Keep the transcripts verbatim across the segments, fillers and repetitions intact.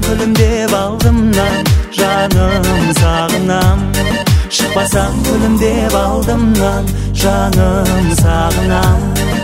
күлімдеп алдымнан, жаным сағынам. Шықпасаң күлімдеп алдымнан, жаным сағынам.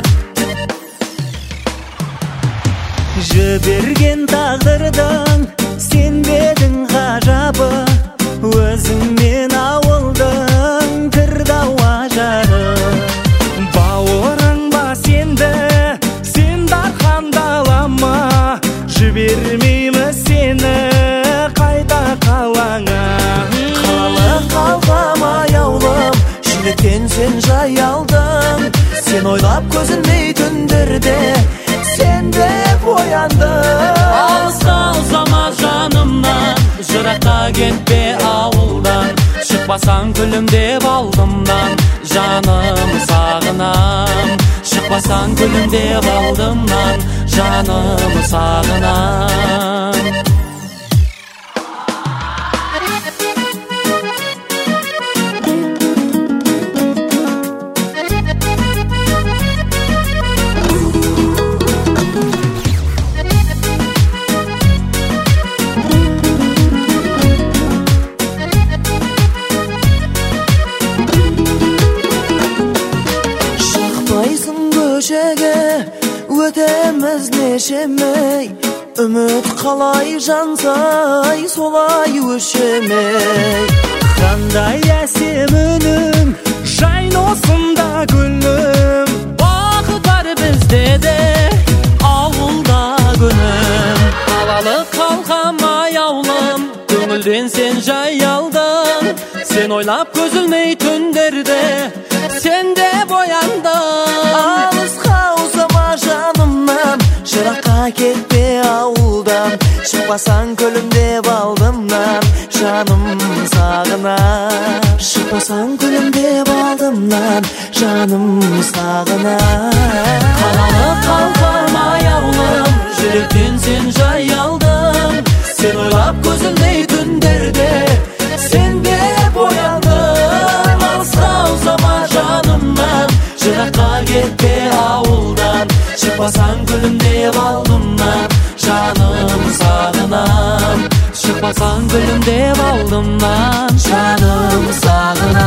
Жіберген тағдырдың сенбедің ғажабы, өзіңмен ауылдың кірдауа жары. Бауырың ба сенді, сен дархандалама, жібермеймі сені қайта қалаңа. Қалы қалғам аяулым, жүректен сен жай алдың. Сен ойлап көзілмей түндерде, сен деп ояндың. Алысқа ұзама жанымнан, жыраққа кетпе ауылдан. Шықпасаң күлімдеп алдымнан, жаным сағынам. Шықпасаң күлімдеп алдымнан, жаным сағынам. Өтеміз нешемей, үміт қалай жансай, солай өшемей. Қандай әсем үнің, жайносында гүлім. Бақыт бар бізде де, ауылда күнім. Алалы қалқам аяулым, көңілден сен жай алдың. Сен ойлап көзілмей түндерде, сен деп ояндың. Алысқа ұзама жанымнан, жыраққа кетпе ауылдан. Шықпасаң күлімдеп алдымнан, жаным сағынам. Шықпасаң күлімдеп алдымнан, жаным сағынам. Қалалы қалқам аяулым, жүректен сен жай алдың. Сен ойлап көзілмей түндерде, сен деп ояндың. Алысқа ұзама жанымнан, жыраққа кетпе ауылдан. Шықпасаң күлімдеп алдымнан, жаным сағынам. Шықпасаң күлімдеп алдымнан, жаным сағынам.